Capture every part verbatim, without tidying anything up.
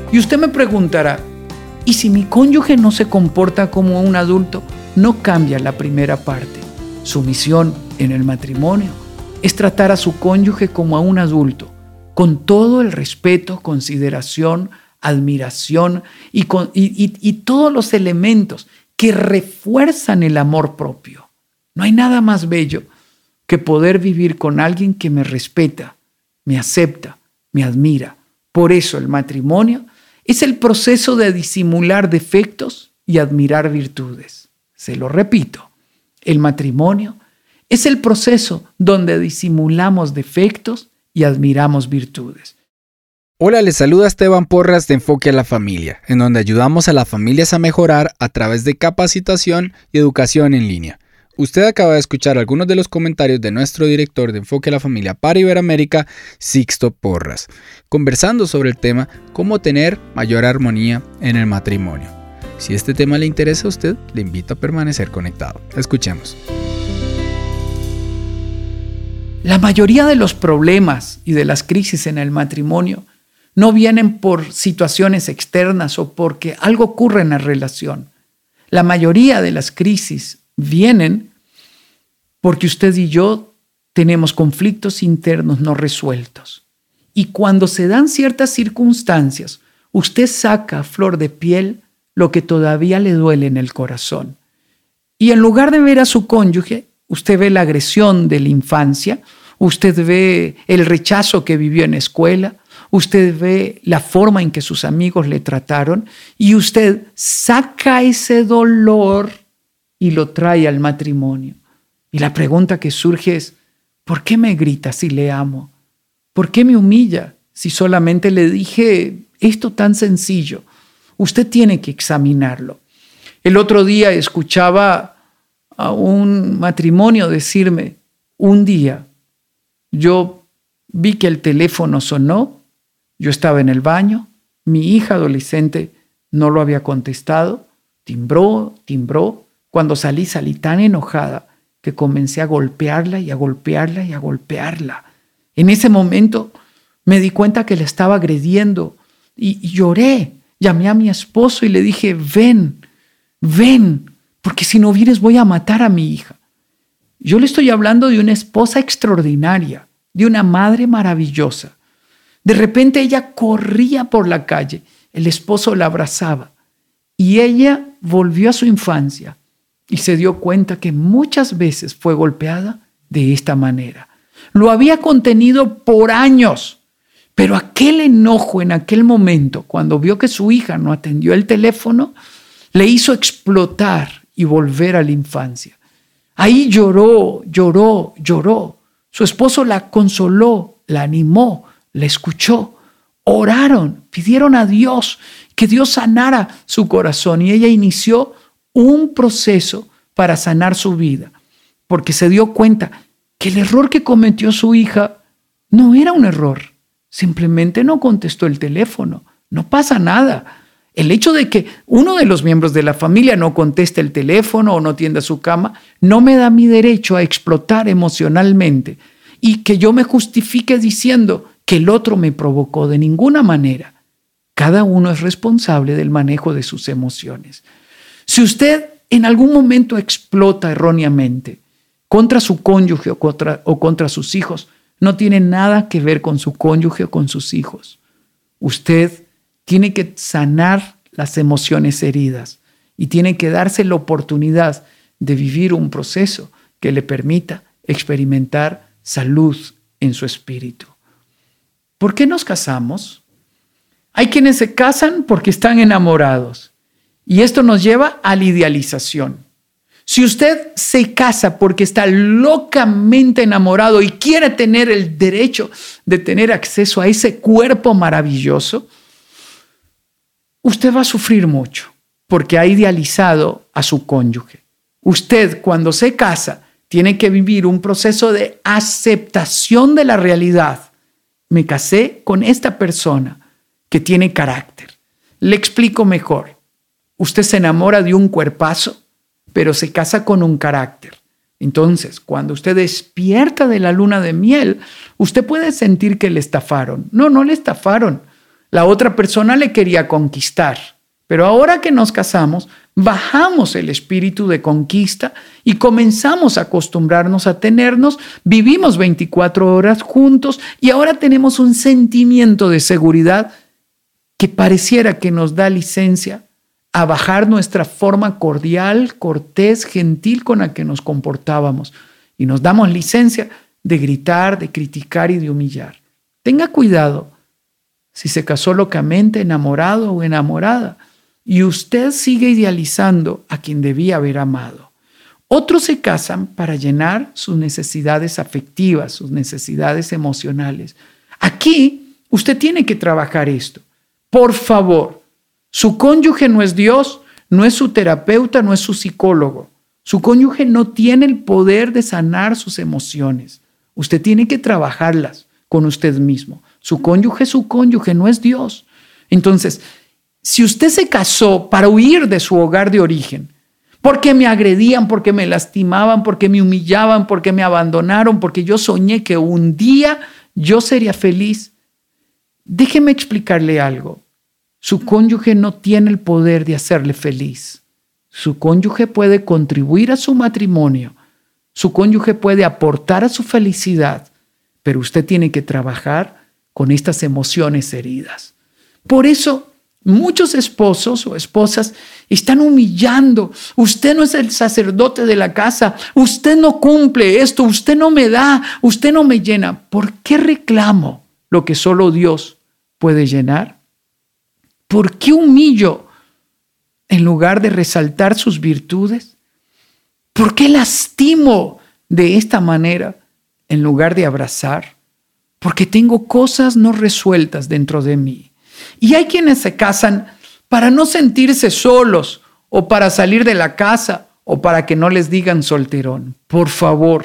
Y usted me preguntará, ¿y si mi cónyuge no se comporta como un adulto? No cambia la primera parte. Su misión en el matrimonio es tratar a su cónyuge como a un adulto, con todo el respeto, consideración, admiración y, con, y, y, y todos los elementos que refuerzan el amor propio. No hay nada más bello que poder vivir con alguien que me respeta, me acepta, me admira. Por eso el matrimonio es el proceso de disimular defectos y admirar virtudes. Se lo repito, el matrimonio es el proceso donde disimulamos defectos y admiramos virtudes. Hola, les saluda Esteban Porras de Enfoque a la Familia, en donde ayudamos a las familias a mejorar a través de capacitación y educación en línea. Usted acaba de escuchar algunos de los comentarios de nuestro director de Enfoque a la Familia para Iberoamérica, Sixto Porras, conversando sobre el tema cómo tener mayor armonía en el matrimonio. Si este tema le interesa a usted, le invito a permanecer conectado. Escuchemos. La mayoría de los problemas y de las crisis en el matrimonio no vienen por situaciones externas o porque algo ocurre en la relación. La mayoría de las crisis vienen porque usted y yo tenemos conflictos internos no resueltos. Y cuando se dan ciertas circunstancias, usted saca a flor de piel lo que todavía le duele en el corazón. Y en lugar de ver a su cónyuge, usted ve la agresión de la infancia, usted ve el rechazo que vivió en escuela, usted ve la forma en que sus amigos le trataron y usted saca ese dolor y lo trae al matrimonio. Y la pregunta que surge es, ¿por qué me grita si le amo? ¿Por qué me humilla si solamente le dije esto tan sencillo? Usted tiene que examinarlo. El otro día escuchaba a un matrimonio decirme, un día yo vi que el teléfono sonó, yo estaba en el baño, mi hija adolescente no lo había contestado, timbró, timbró. Cuando salí, salí tan enojada que comencé a golpearla y a golpearla y a golpearla. En ese momento me di cuenta que la estaba agrediendo y, y lloré. Llamé a mi esposo y le dije, ven, ven, porque si no vienes voy a matar a mi hija. Yo le estoy hablando de una esposa extraordinaria, de una madre maravillosa. De repente ella corría por la calle, el esposo la abrazaba y ella volvió a su infancia y se dio cuenta que muchas veces fue golpeada de esta manera. Lo había contenido por años, pero aquel enojo en aquel momento, cuando vio que su hija no atendió el teléfono, le hizo explotar y volver a la infancia. Ahí lloró, lloró, lloró. Su esposo la consoló, la animó, la escuchó. Oraron, pidieron a Dios que Dios sanara su corazón y ella inició un proceso para sanar su vida, porque se dio cuenta que el error que cometió su hija no era un error, simplemente no contestó el teléfono, no pasa nada. El hecho de que uno de los miembros de la familia no conteste el teléfono o no tienda su cama no me da mi derecho a explotar emocionalmente y que yo me justifique diciendo que el otro me provocó de ninguna manera. Cada uno es responsable del manejo de sus emociones. Si usted en algún momento explota erróneamente contra su cónyuge o contra, o contra sus hijos, no tiene nada que ver con su cónyuge o con sus hijos. Usted tiene que sanar las emociones heridas y tiene que darse la oportunidad de vivir un proceso que le permita experimentar salud en su espíritu. ¿Por qué nos casamos? Hay quienes se casan porque están enamorados y esto nos lleva a la idealización. Si usted se casa porque está locamente enamorado y quiere tener el derecho de tener acceso a ese cuerpo maravilloso, usted va a sufrir mucho porque ha idealizado a su cónyuge. Usted, cuando se casa, tiene que vivir un proceso de aceptación de la realidad. Me casé con esta persona que tiene carácter. Le explico mejor. Usted se enamora de un cuerpazo, pero se casa con un carácter. Entonces, cuando usted despierta de la luna de miel, usted puede sentir que le estafaron. No, no le estafaron. La otra persona le quería conquistar. Pero ahora que nos casamos, bajamos el espíritu de conquista y comenzamos a acostumbrarnos a tenernos, vivimos veinticuatro horas juntos y ahora tenemos un sentimiento de seguridad que pareciera que nos da licencia a bajar nuestra forma cordial, cortés, gentil con la que nos comportábamos y nos damos licencia de gritar, de criticar y de humillar. Tenga cuidado si se casó locamente, enamorado o enamorada, y usted sigue idealizando a quien debía haber amado. Otros se casan para llenar sus necesidades afectivas, sus necesidades emocionales. Aquí usted tiene que trabajar esto. Por favor, su cónyuge no es Dios, no es su terapeuta, no es su psicólogo. Su cónyuge no tiene el poder de sanar sus emociones. Usted tiene que trabajarlas con usted mismo. Su cónyuge es su cónyuge, no es Dios. Entonces, si usted se casó para huir de su hogar de origen, porque me agredían, porque me lastimaban, porque me humillaban, porque me abandonaron, porque yo soñé que un día yo sería feliz, déjeme explicarle algo. Su cónyuge no tiene el poder de hacerle feliz. Su cónyuge puede contribuir a su matrimonio. Su cónyuge puede aportar a su felicidad, pero usted tiene que trabajar con estas emociones heridas. Por eso, muchos esposos o esposas están humillando. Usted no es el sacerdote de la casa. Usted no cumple esto. Usted no me da. Usted no me llena. ¿Por qué reclamo lo que solo Dios puede llenar? ¿Por qué humillo en lugar de resaltar sus virtudes? ¿Por qué lastimo de esta manera en lugar de abrazar? Porque tengo cosas no resueltas dentro de mí. Y hay quienes se casan para no sentirse solos o para salir de la casa o para que no les digan solterón. Por favor,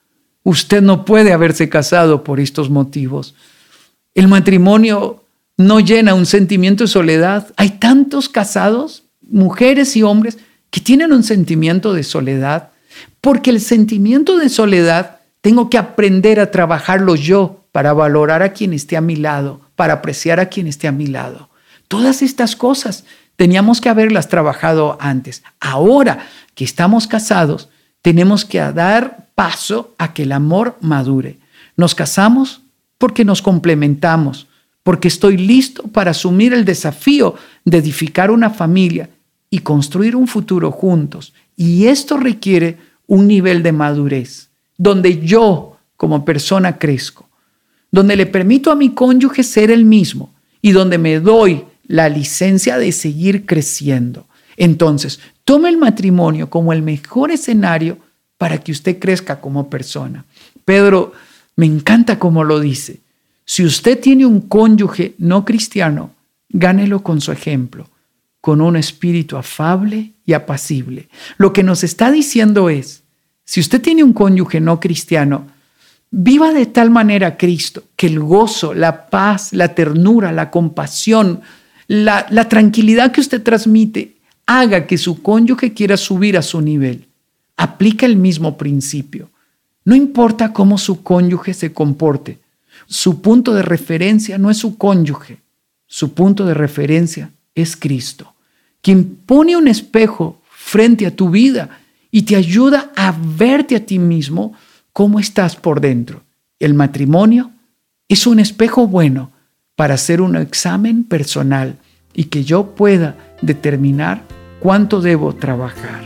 usted no puede haberse casado por estos motivos. El matrimonio no llena un sentimiento de soledad. Hay tantos casados, mujeres y hombres, que tienen un sentimiento de soledad, porque el sentimiento de soledad tengo que aprender a trabajarlo yo para valorar a quien esté a mi lado, para apreciar a quien esté a mi lado. Todas estas cosas teníamos que haberlas trabajado antes. Ahora que estamos casados, tenemos que dar paso a que el amor madure. Nos casamos porque nos complementamos, porque estoy listo para asumir el desafío de edificar una familia y construir un futuro juntos. Y esto requiere un nivel de madurez, donde yo como persona crezco, donde le permito a mi cónyuge ser el mismo y donde me doy la licencia de seguir creciendo. Entonces, tome el matrimonio como el mejor escenario para que usted crezca como persona. Pedro, me encanta cómo lo dice. Si usted tiene un cónyuge no cristiano, gánelo con su ejemplo, con un espíritu afable y apacible. Lo que nos está diciendo es, si usted tiene un cónyuge no cristiano, viva de tal manera a Cristo que el gozo, la paz, la ternura, la compasión, la, la tranquilidad que usted transmite haga que su cónyuge quiera subir a su nivel. Aplica el mismo principio. No importa cómo su cónyuge se comporte. Su punto de referencia no es su cónyuge. Su punto de referencia es Cristo, quien pone un espejo frente a tu vida y te ayuda a verte a ti mismo cómo estás por dentro. El matrimonio es un espejo bueno para hacer un examen personal y que yo pueda determinar cuánto debo trabajar.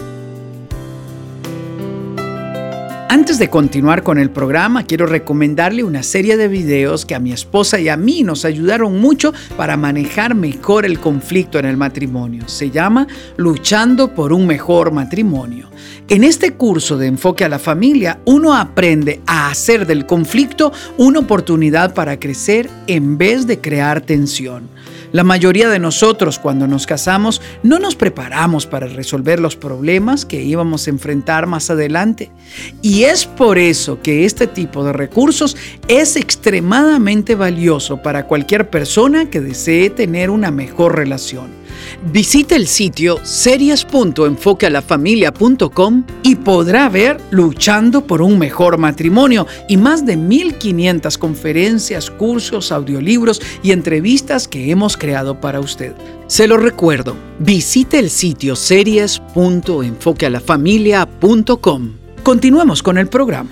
Antes de continuar con el programa, quiero recomendarle una serie de videos que a mi esposa y a mí nos ayudaron mucho para manejar mejor el conflicto en el matrimonio. Se llama Luchando por un mejor matrimonio. En este curso de Enfoque a la Familia, uno aprende a hacer del conflicto una oportunidad para crecer en vez de crear tensión. La mayoría de nosotros, cuando nos casamos, no nos preparamos para resolver los problemas que íbamos a enfrentar más adelante. Y es por eso que este tipo de recursos es extremadamente valioso para cualquier persona que desee tener una mejor relación. Visite el sitio series punto enfoque a la familia punto com y podrá ver Luchando por un mejor matrimonio y más de mil quinientas conferencias, cursos, audiolibros y entrevistas que hemos creado para usted. Se lo recuerdo, visite el sitio series punto enfoque a la familia punto com. Continuemos con el programa.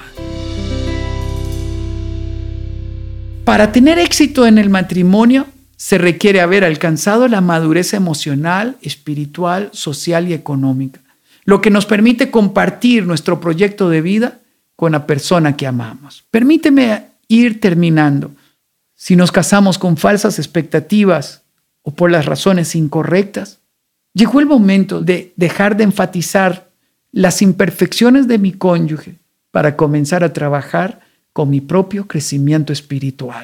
Para tener éxito en el matrimonio, se requiere haber alcanzado la madurez emocional, espiritual, social y económica, lo que nos permite compartir nuestro proyecto de vida con la persona que amamos. Permíteme ir terminando. Si nos casamos con falsas expectativas o por las razones incorrectas, llegó el momento de dejar de enfatizar las imperfecciones de mi cónyuge para comenzar a trabajar con mi propio crecimiento espiritual.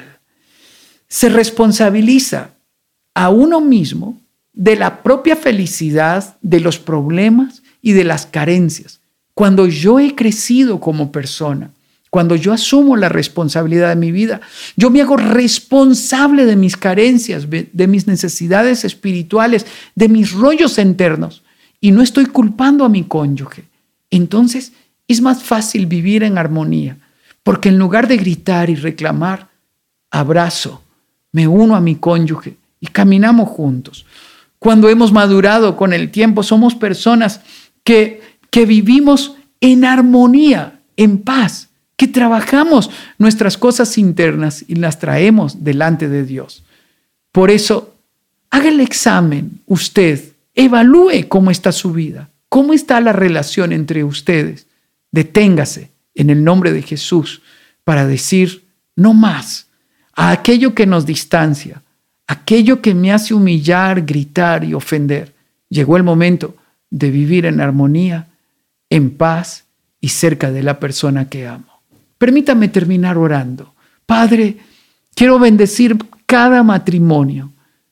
Se responsabiliza a uno mismo de la propia felicidad, de los problemas y de las carencias. Cuando yo he crecido como persona, cuando yo asumo la responsabilidad de mi vida, yo me hago responsable de mis carencias, de mis necesidades espirituales, de mis rollos internos, y no estoy culpando a mi cónyuge. Entonces es más fácil vivir en armonía, porque en lugar de gritar y reclamar, abrazo, me uno a mi cónyuge y caminamos juntos. Cuando hemos madurado con el tiempo, somos personas que, que vivimos en armonía, en paz, que trabajamos nuestras cosas internas y las traemos delante de Dios. Por eso, haga el examen usted, evalúe cómo está su vida, cómo está la relación entre ustedes. Deténgase en el nombre de Jesús para decir no más a aquello que nos distancia, aquello que me hace humillar, gritar y ofender. Llegó el momento de vivir en armonía, en paz y cerca de la persona que amo. Permítame terminar orando. Padre, quiero bendecir cada matrimonio.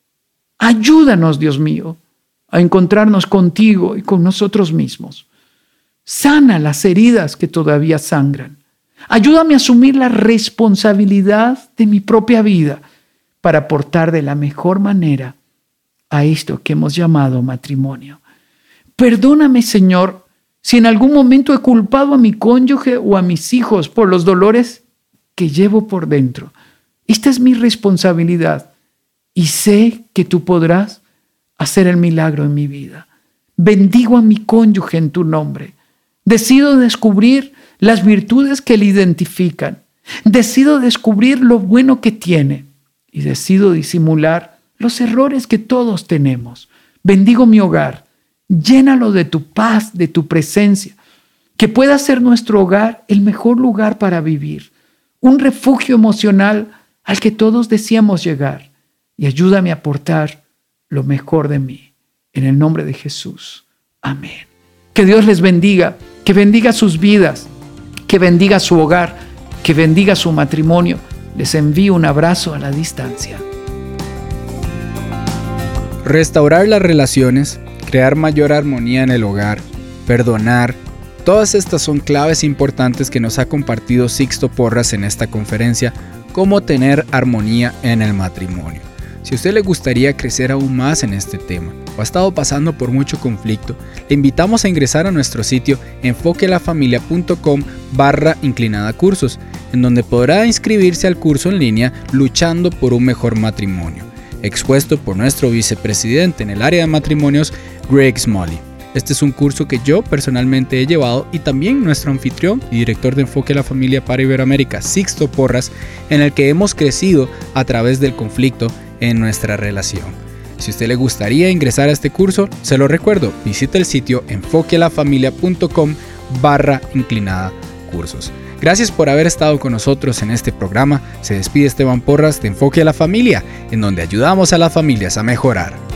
Ayúdanos, Dios mío, a encontrarnos contigo y con nosotros mismos. Sana las heridas que todavía sangran. Ayúdame a asumir la responsabilidad de mi propia vida para aportar de la mejor manera a esto que hemos llamado matrimonio. Perdóname, Señor, si en algún momento he culpado a mi cónyuge o a mis hijos por los dolores que llevo por dentro. Esta es mi responsabilidad y sé que tú podrás hacer el milagro en mi vida. Bendigo a mi cónyuge en tu nombre. Decido descubrir las virtudes que le identifican. Decido descubrir lo bueno que tiene y decido disimular los errores que todos tenemos. Bendigo mi hogar. Llénalo de tu paz, de tu presencia, que pueda ser nuestro hogar el mejor lugar para vivir, un refugio emocional al que todos deseamos llegar. Y ayúdame a aportar lo mejor de mí. En el nombre de Jesús. Amén. Que Dios les bendiga, que bendiga sus vidas, que bendiga su hogar, que bendiga su matrimonio. Les envío un abrazo a la distancia. Restaurar las relaciones, crear mayor armonía en el hogar, perdonar, todas estas son claves importantes que nos ha compartido Sixto Porras en esta conferencia, cómo tener armonía en el matrimonio. Si a usted le gustaría crecer aún más en este tema o ha estado pasando por mucho conflicto, le invitamos a ingresar a nuestro sitio enfoquelafamilia.com barra inclinada cursos, en donde podrá inscribirse al curso en línea Luchando por un mejor matrimonio, expuesto por nuestro vicepresidente en el área de matrimonios, Greg Smalley. Este es un curso que yo personalmente he llevado y también nuestro anfitrión y director de Enfoque a la Familia para Iberoamérica, Sixto Porras, en el que hemos crecido a través del conflicto en nuestra relación. Si a usted le gustaría ingresar a este curso, se lo recuerdo, visite el sitio enfoquelafamilia.com barra inclinada cursos. Gracias por haber estado con nosotros en este programa. Se despide Esteban Porras de Enfoque a la Familia, en donde ayudamos a las familias a mejorar.